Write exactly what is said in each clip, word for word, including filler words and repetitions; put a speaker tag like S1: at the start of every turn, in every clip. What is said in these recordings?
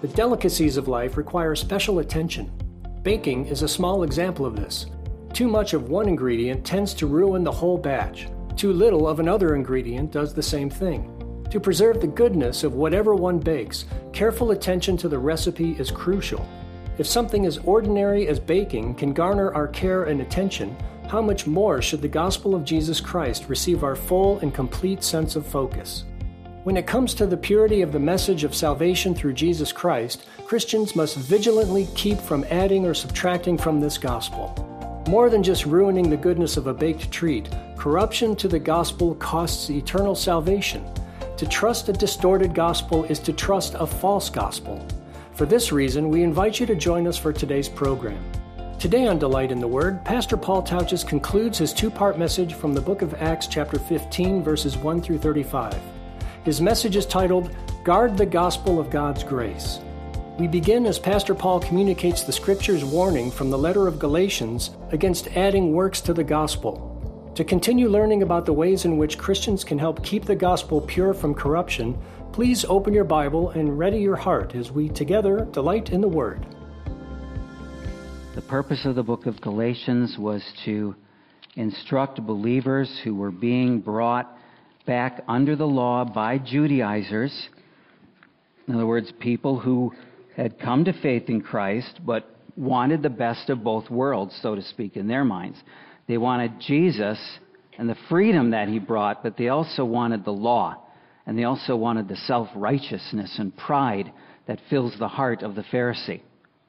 S1: The delicacies of life require special attention. Baking is a small example of this. Too much of one ingredient tends to ruin the whole batch. Too little of another ingredient does the same thing. To preserve the goodness of whatever one bakes, careful attention to the recipe is crucial. If something as ordinary as baking can garner our care and attention, how much more should the gospel of Jesus Christ receive our full and complete sense of focus? When it comes to the purity of the message of salvation through Jesus Christ, Christians must vigilantly keep from adding or subtracting from this gospel. More than just ruining the goodness of a baked treat, corruption to the gospel costs eternal salvation. To trust a distorted gospel is to trust a false gospel. For this reason, we invite you to join us for today's program. Today on Delight in the Word, Pastor Paul Tautges concludes his two-part message from the book of Acts chapter fifteen, verses one through thirty-five. His message is titled, Guard the Gospel of God's Grace. We begin as Pastor Paul communicates the Scripture's warning from the letter of Galatians against adding works to the gospel. To continue learning about the ways in which Christians can help keep the gospel pure from corruption, please open your Bible and ready your heart as we together delight in the Word.
S2: The purpose of the book of Galatians was to instruct believers who were being brought back under the law by Judaizers. In other words, people who had come to faith in Christ but wanted the best of both worlds, so to speak, in their minds. They wanted Jesus and the freedom that he brought, but they also wanted the law, and they also wanted the self-righteousness and pride that fills the heart of the Pharisee.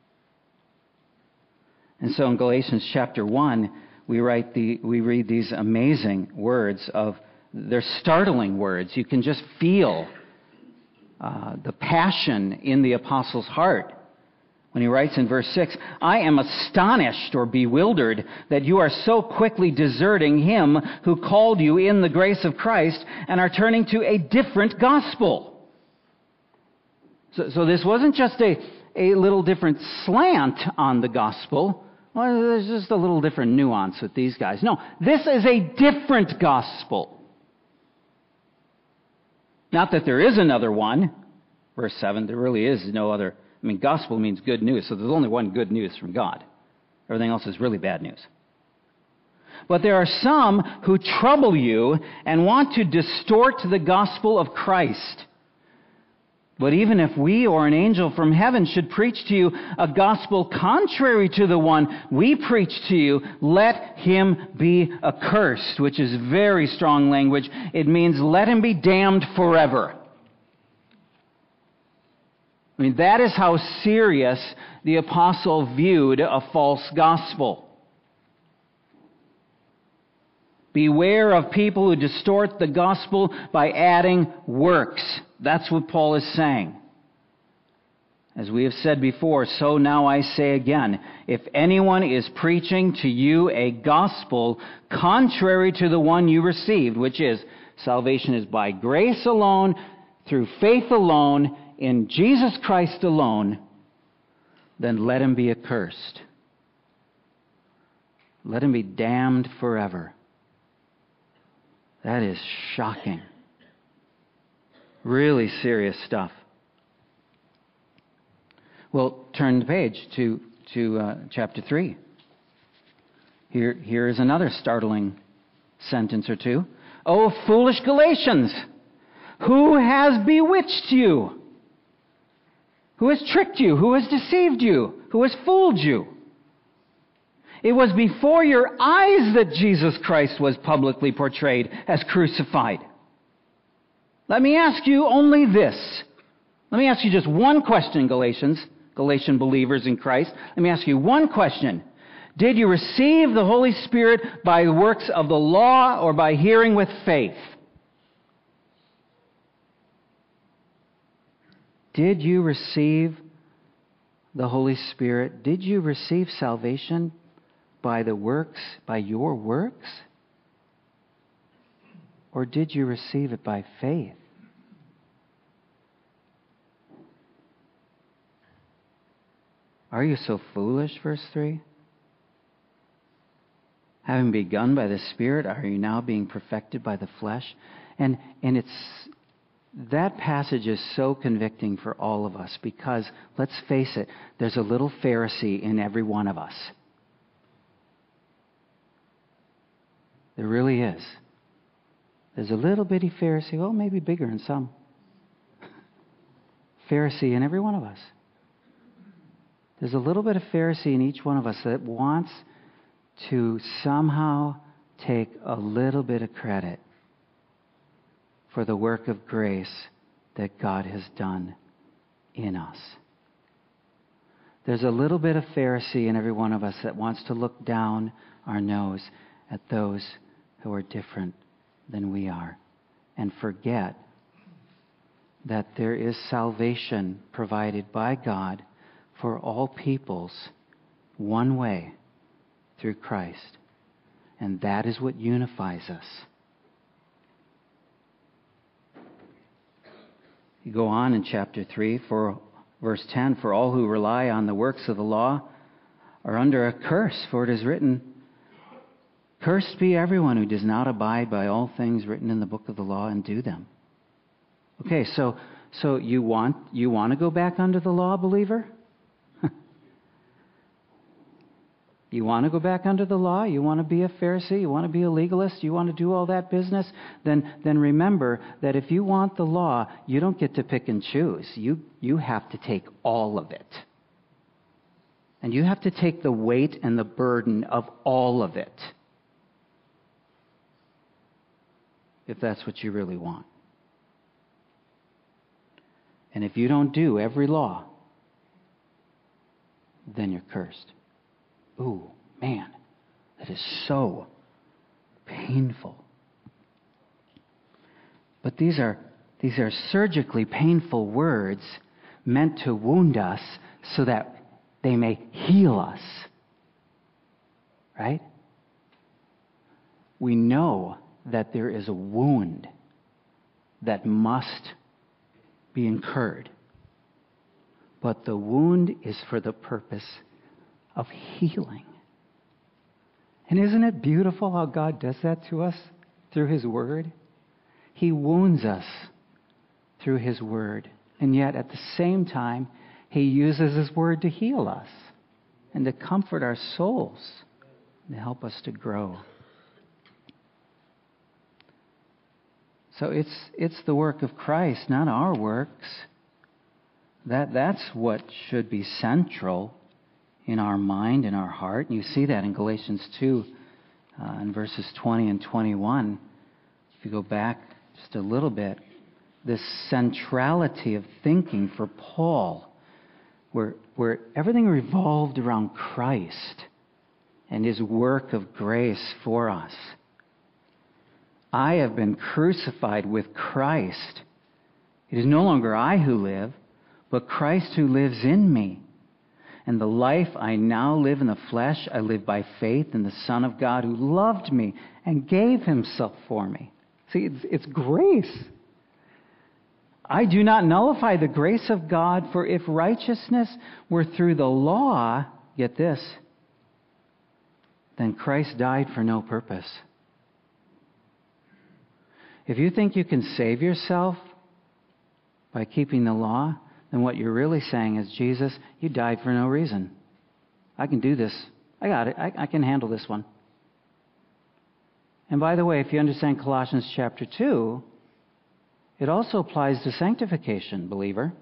S2: And so in Galatians chapter one, we write the we read these amazing words of, they're startling words. You can just feel uh, the passion in the apostle's heart when he writes in verse six, I am astonished or bewildered that you are so quickly deserting him who called you in the grace of Christ and are turning to a different gospel. So, so this wasn't just a, a little different slant on the gospel. Well, there's just a little different nuance with these guys. No, this is a different gospel. Not that there is another one. Verse seven, there really is no other. I mean, gospel means good news, so there's only one good news from God. Everything else is really bad news. But there are some who trouble you and want to distort the gospel of Christ. But even if we or an angel from heaven should preach to you a gospel contrary to the one we preach to you, let him be accursed, which is very strong language. It means let him be damned forever. I mean, that is how serious the apostle viewed a false gospel. Beware of people who distort the gospel by adding works. That's what Paul is saying. As we have said before, so now I say again, if anyone is preaching to you a gospel contrary to the one you received, which is salvation is by grace alone, through faith alone, in Jesus Christ alone, then let him be accursed. Let him be damned forever. That is shocking. Really serious stuff. Well, turn the page to, to uh, chapter three. Here, here is another startling sentence or two. Oh, foolish Galatians, who has bewitched you? Who has tricked you? Who has deceived you? Who has fooled you? It was before your eyes that Jesus Christ was publicly portrayed as crucified. Let me ask you only this. Let me ask you just one question, Galatians, Galatian believers in Christ. Let me ask you one question. Did you receive the Holy Spirit by the works of the law or by hearing with faith? Did you receive the Holy Spirit? Did you receive salvation by the works, by your works? Or did you receive it by faith? Are you so foolish, verse three? Having begun by the Spirit, are you now being perfected by the flesh? And and it's that passage is so convicting for all of us because, let's face it, there's a little Pharisee in every one of us. There really is. There's a little bitty Pharisee, well, maybe bigger in some. Pharisee in every one of us. There's a little bit of Pharisee in each one of us that wants to somehow take a little bit of credit for the work of grace that God has done in us. There's a little bit of Pharisee in every one of us that wants to look down our nose at those who are different than we are and forget that there is salvation provided by God for all peoples one way, through Christ. And that is what unifies us. You go on in chapter three, for verse ten, for all who rely on the works of the law are under a curse, for it is written, cursed be everyone who does not abide by all things written in the book of the law and do them. Okay, so so you want you want to go back under the law, believer? You want to go back under the law? You want to be a Pharisee? You want to be a legalist? You want to do all that business? Then, then remember that if you want the law, you don't get to pick and choose. You, you have to take all of it. And you have to take the weight and the burden of all of it. If that's what you really want. And if you don't do every law, then you're cursed. Ooh, man, that is so painful. But these are these are surgically painful words meant to wound us so that they may heal us. Right? We know that there is a wound that must be incurred. But the wound is for the purpose of healing. And isn't it beautiful how God does that to us through His Word? He wounds us through His Word. And yet at the same time, He uses His Word to heal us and to comfort our souls and to help us to grow. So it's it's the work of Christ, not our works. That that's what should be central in our mind, in our heart. And you see that in Galatians two, uh, in verses twenty and twenty-one. If you go back just a little bit, this centrality of thinking for Paul, where, where everything revolved around Christ and His work of grace for us. I have been crucified with Christ. It is no longer I who live, but Christ who lives in me. And the life I now live in the flesh, I live by faith in the Son of God who loved me and gave Himself for me. See, it's, it's grace. I do not nullify the grace of God, for if righteousness were through the law, get this, then Christ died for no purpose. If you think you can save yourself by keeping the law, then what you're really saying is, Jesus, you died for no reason. I can do this. I got it. I, I can handle this one. And by the way, if you understand Colossians chapter two, it also applies to sanctification, believer.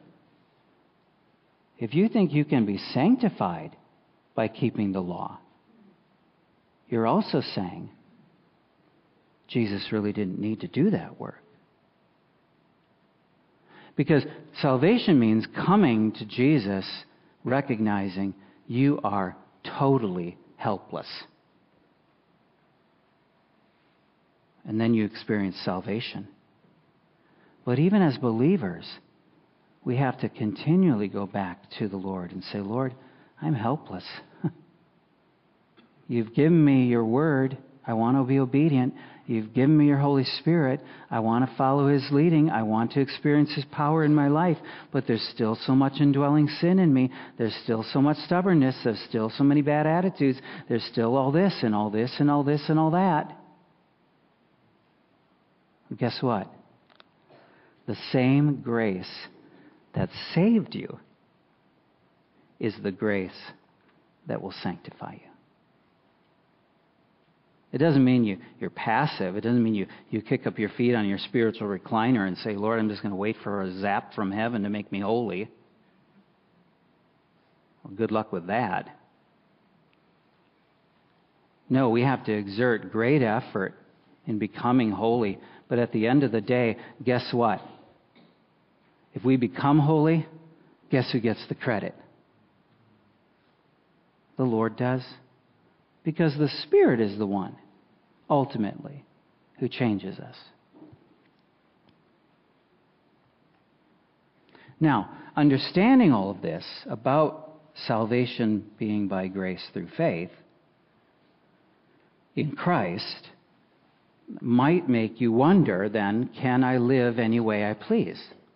S2: If you think you can be sanctified by keeping the law, you're also saying Jesus really didn't need to do that work. Because salvation means coming to Jesus, recognizing you are totally helpless. And then you experience salvation. But even as believers, we have to continually go back to the Lord and say, Lord, I'm helpless. You've given me your word. I want to be obedient. You've given me your Holy Spirit. I want to follow His leading. I want to experience His power in my life. But there's still so much indwelling sin in me. There's still so much stubbornness. There's still so many bad attitudes. There's still all this and all this and all this and all that. And guess what? The same grace that saved you is the grace that will sanctify you. It doesn't mean you, you're passive. It doesn't mean you, you kick up your feet on your spiritual recliner and say, Lord, I'm just going to wait for a zap from heaven to make me holy. Well, good luck with that. No, we have to exert great effort in becoming holy. But at the end of the day, guess what? If we become holy, guess who gets the credit? The Lord does. Because the Spirit is the one, ultimately, who changes us. Now, understanding all of this about salvation being by grace through faith in Christ might make you wonder, then, can I live any way I please?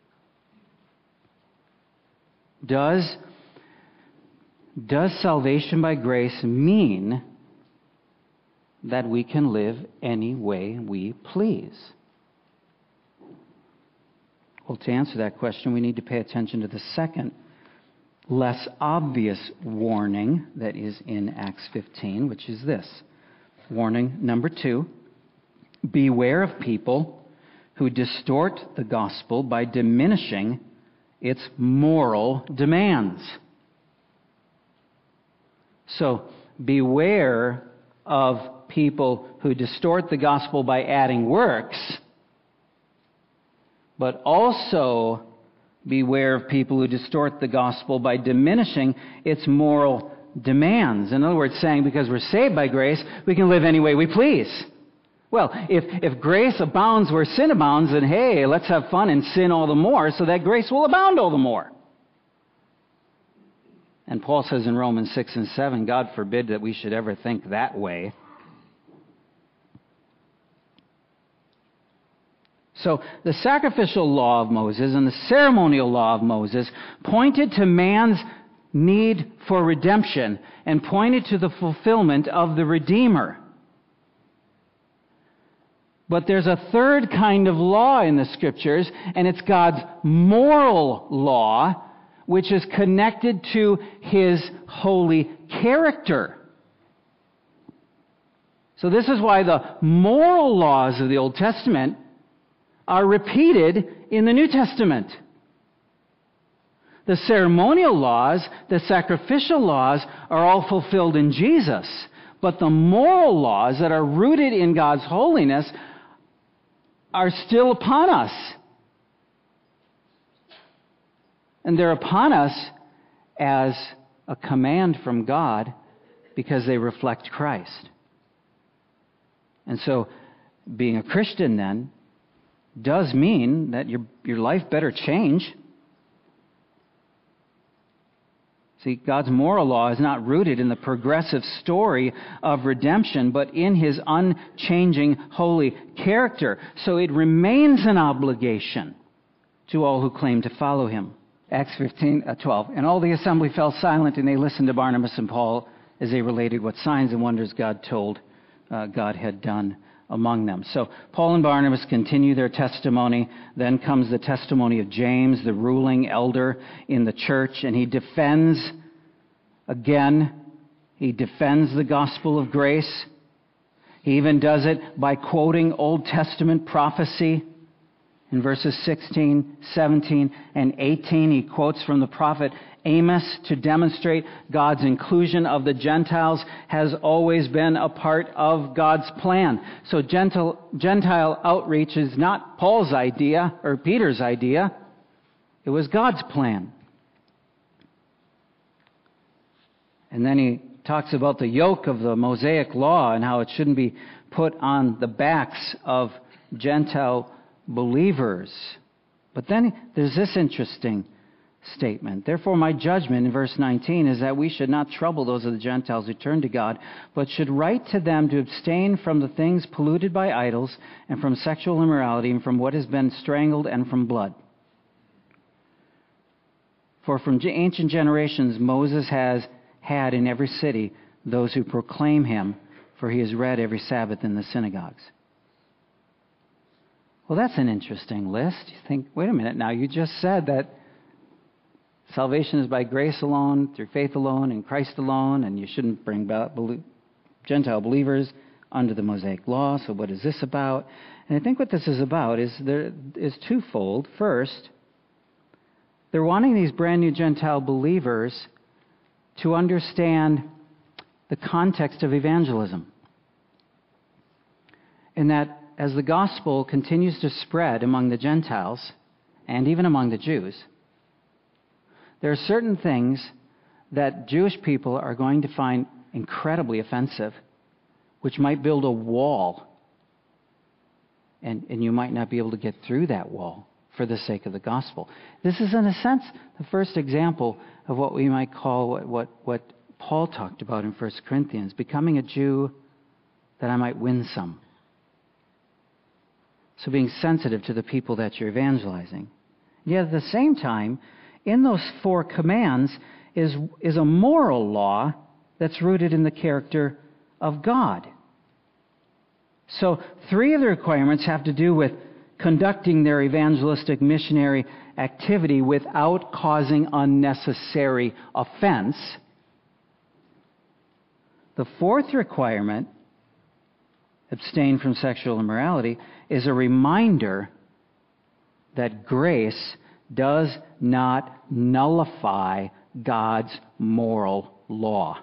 S2: Does, does salvation by grace mean that we can live any way we please? Well, to answer that question, we need to pay attention to the second, less obvious warning that is in Acts fifteen, which is this. Warning number two, beware of people who distort the gospel by diminishing its moral demands. So, beware of people who distort the gospel by adding works, but also beware of people who distort the gospel by diminishing its moral demands. In other words, saying because we're saved by grace, we can live any way we please. Well, if, if grace abounds where sin abounds, then hey, let's have fun and sin all the more so that grace will abound all the more. And Paul says in Romans six and seven, God forbid that we should ever think that way. So the sacrificial law of Moses and the ceremonial law of Moses pointed to man's need for redemption and pointed to the fulfillment of the Redeemer. But there's a third kind of law in the Scriptures, and it's God's moral law, which is connected to His holy character. So this is why the moral laws of the Old Testament are repeated in the New Testament. The ceremonial laws, the sacrificial laws, are all fulfilled in Jesus. But the moral laws that are rooted in God's holiness are still upon us. And they're upon us as a command from God because they reflect Christ. And so, being a Christian then does mean that your, your life better change. See, God's moral law is not rooted in the progressive story of redemption, but in His unchanging holy character. So it remains an obligation to all who claim to follow Him. Acts fifteen, twelve. And all the assembly fell silent, and they listened to Barnabas and Paul as they related what signs and wonders God told uh, God had done among them. So Paul and Barnabas continue their testimony. Then comes the testimony of James, the ruling elder in the church, and he defends, again, he defends the gospel of grace. He even does it by quoting Old Testament prophecy. In verses sixteen, seventeen, and eighteen, he quotes from the prophet Amos to demonstrate God's inclusion of the Gentiles has always been a part of God's plan. So Gentile, Gentile outreach is not Paul's idea or Peter's idea. It was God's plan. And then he talks about the yoke of the Mosaic law and how it shouldn't be put on the backs of Gentile believers. But then there's this interesting statement. Therefore, my judgment in verse nineteen is that we should not trouble those of the Gentiles who turn to God, but should write to them to abstain from the things polluted by idols, and from sexual immorality, and from what has been strangled, and from blood. For from ancient generations Moses has had in every city those who proclaim him, for he is read every Sabbath in the synagogues. Well, that's an interesting list. You think, wait a minute now, you just said that salvation is by grace alone, through faith alone, in Christ alone, and you shouldn't bring Gentile believers under the Mosaic law. So what is this about? And I think what this is about is there is twofold. First, they're wanting these brand new Gentile believers to understand the context of evangelism. And that as the gospel continues to spread among the Gentiles, and even among the Jews, there are certain things that Jewish people are going to find incredibly offensive, which might build a wall, and, and you might not be able to get through that wall for the sake of the gospel. This is, in a sense, the first example of what we might call what, what, what Paul talked about in First Corinthians, becoming a Jew that I might win some. So being sensitive to the people that you're evangelizing. Yet at the same time, in those four commands is, is a moral law that's rooted in the character of God. So three of the requirements have to do with conducting their evangelistic missionary activity without causing unnecessary offense. The fourth requirement, abstain from sexual immorality, is a reminder that grace does not nullify God's moral law.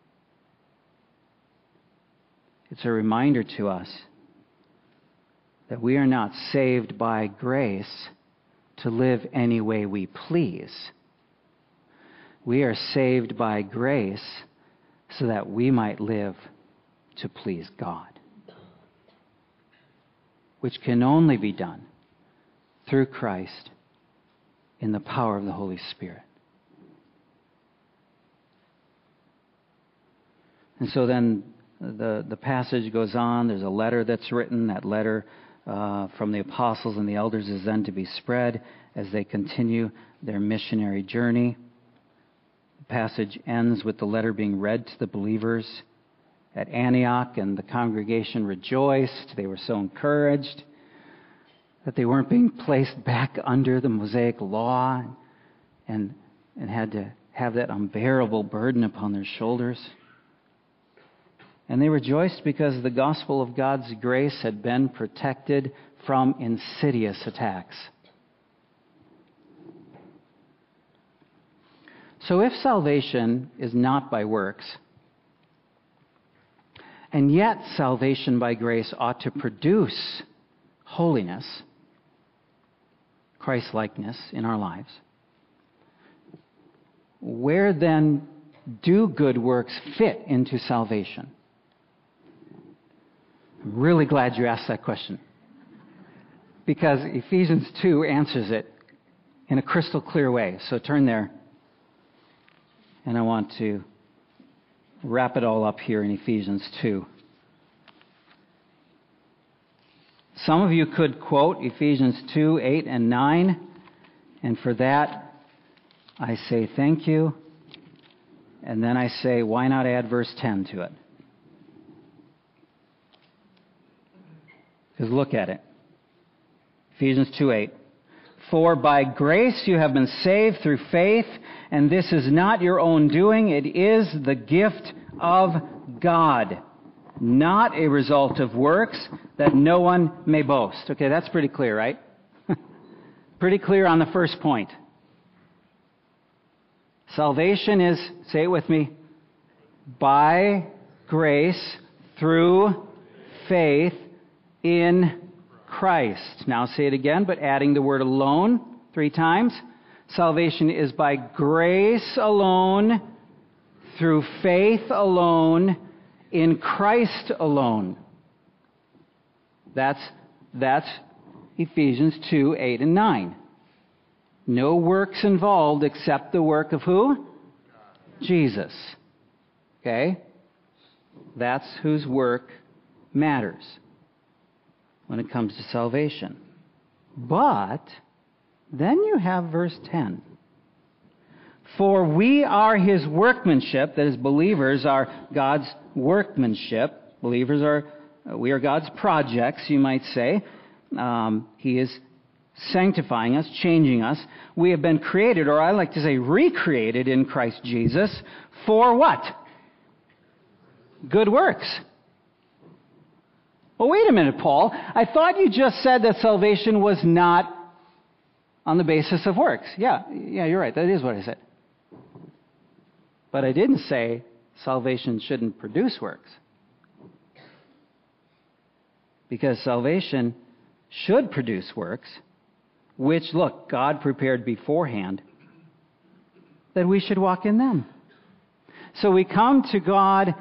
S2: It's a reminder to us that we are not saved by grace to live any way we please. We are saved by grace so that we might live to please God, which can only be done through Christ in the power of the Holy Spirit. And so then the, the passage goes on. There's a letter that's written. That letter uh, from the apostles and the elders is then to be spread as they continue their missionary journey. The passage ends with the letter being read to the believers at Antioch, and the congregation rejoiced. They were so encouraged that they weren't being placed back under the Mosaic law and, and had to have that unbearable burden upon their shoulders. And they rejoiced because the gospel of God's grace had been protected from insidious attacks. So if salvation is not by works, and yet salvation by grace ought to produce holiness, Christ-likeness in our lives, where then do good works fit into salvation? I'm really glad you asked that question, because Ephesians two answers it in a crystal clear way. So turn there, and I want to wrap it all up here in Ephesians two. Some of you could quote Ephesians two, eight, and nine, and for that I say thank you, and then I say, why not add verse ten to it? Because look at it. Ephesians two, eight. For by grace you have been saved through faith, and this is not your own doing, it is the gift of God, not a result of works, that no one may boast. Okay, that's pretty clear, right? Pretty clear on the first point. Salvation is, say it with me, by grace through faith in Christ. Now say it again, but adding the word alone three times. Salvation is by grace alone, through faith alone, in Christ alone. That's, that's Ephesians two, eight, and nine. No works involved except the work of who? Jesus. Okay? That's whose work matters when it comes to salvation. But then you have verse ten. For we are his workmanship, that is, believers are God's workmanship. Believers are, we are God's projects, you might say. Um, he is sanctifying us, changing us. We have been created, or I like to say recreated in Christ Jesus, for what? Good works. Well, wait a minute, Paul. I thought you just said that salvation was not on the basis of works. Yeah, yeah, you're right. That is what I said. But I didn't say salvation shouldn't produce works. Because salvation should produce works, which, look, God prepared beforehand, that we should walk in them. So we come to God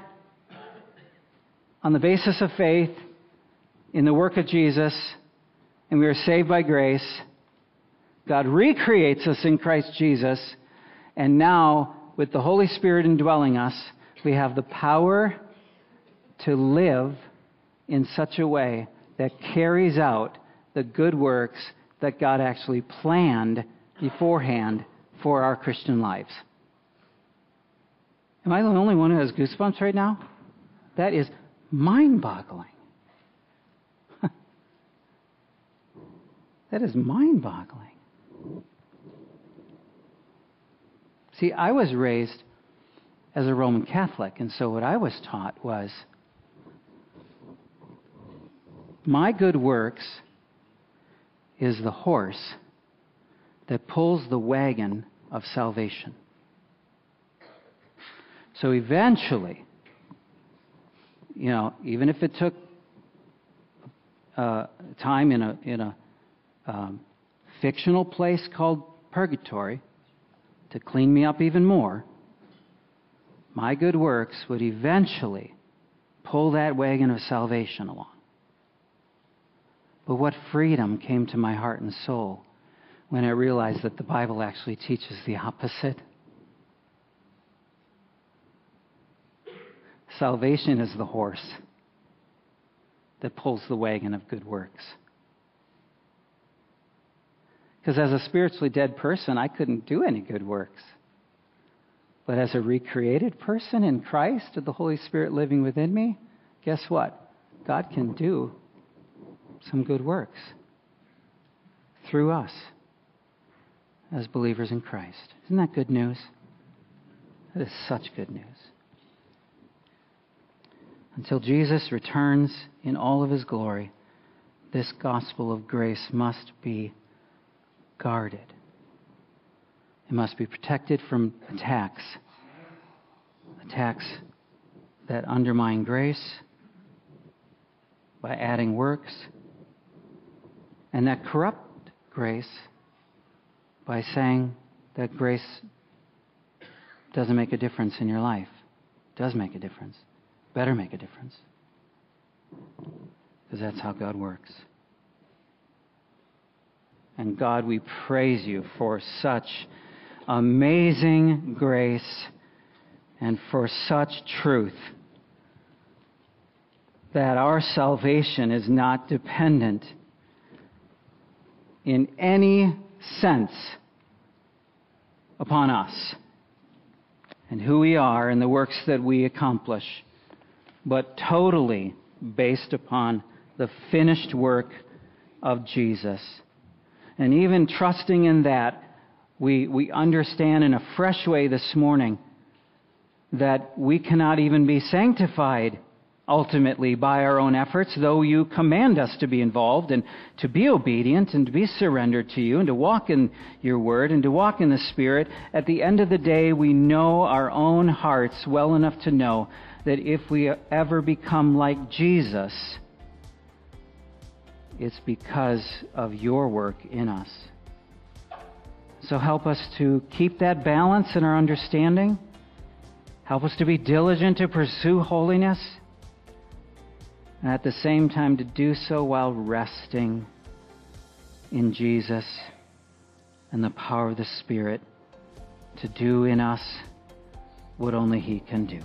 S2: on the basis of faith in the work of Jesus, and we are saved by grace. God recreates us in Christ Jesus, and now, with the Holy Spirit indwelling us, we have the power to live in such a way that carries out the good works that God actually planned beforehand for our Christian lives. Am I the only one who has goosebumps right now? That is mind-boggling. That is mind-boggling. See, I was raised as a Roman Catholic, and so what I was taught was, my good works is the horse that pulls the wagon of salvation. So eventually, you know, even if it took uh, time in a in a um, fictional place called purgatory to clean me up even more, my good works would eventually pull that wagon of salvation along. But what freedom came to my heart and soul when I realized that the Bible actually teaches the opposite. Salvation is the horse that pulls the wagon of good works. Because as a spiritually dead person, I couldn't do any good works. But as a recreated person in Christ, with the Holy Spirit living within me, guess what? God can do some good works through us as believers in Christ. Isn't that good news? That is such good news. Until Jesus returns in all of his glory, this gospel of grace must be guarded. It must be protected from attacks. Attacks that undermine grace by adding works, and that corrupt grace by saying that grace doesn't make a difference in your life. It does make a difference. Better make a difference. Because that's how God works. And God, we praise you for such amazing grace and for such truth that our salvation is not dependent in any sense upon us and who we are and the works that we accomplish, but totally based upon the finished work of Jesus. And even trusting in that, we, we understand in a fresh way this morning that we cannot even be sanctified ultimately by our own efforts, though you command us to be involved and to be obedient and to be surrendered to you and to walk in your word and to walk in the Spirit. At the end of the day, we know our own hearts well enough to know that if we ever become like Jesus, it's because of your work in us. So help us to keep that balance in our understanding. Help us to be diligent to pursue holiness, and at the same time to do so while resting in Jesus and the power of the Spirit to do in us what only He can do.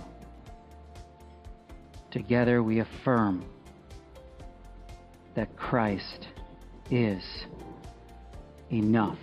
S2: Together we affirm that Christ is enough.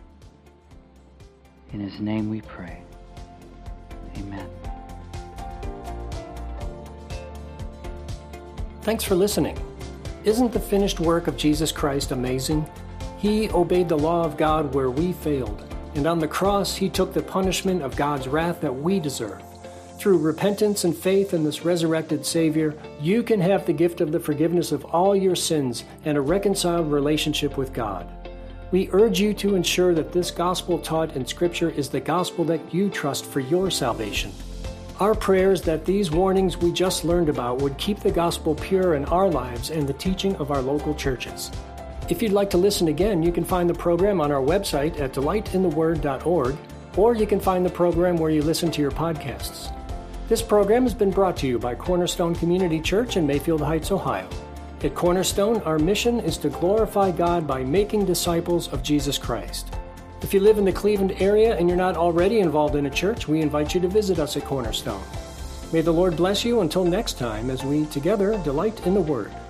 S2: In His name we pray. Amen.
S1: Thanks for listening. Isn't the finished work of Jesus Christ amazing? He obeyed the law of God where we failed, and on the cross he took the punishment of God's wrath that we deserve. Through repentance and faith in this resurrected Savior, you can have the gift of the forgiveness of all your sins and a reconciled relationship with God. We urge you to ensure that this gospel taught in Scripture is the gospel that you trust for your salvation. Our prayer is that these warnings we just learned about would keep the gospel pure in our lives and the teaching of our local churches. If you'd like to listen again, you can find the program on our website at delight in the word dot org, or you can find the program where you listen to your podcasts. This program has been brought to you by Cornerstone Community Church in Mayfield Heights, Ohio. At Cornerstone, our mission is to glorify God by making disciples of Jesus Christ. If you live in the Cleveland area and you're not already involved in a church, we invite you to visit us at Cornerstone. May the Lord bless you until next time as we together delight in the Word.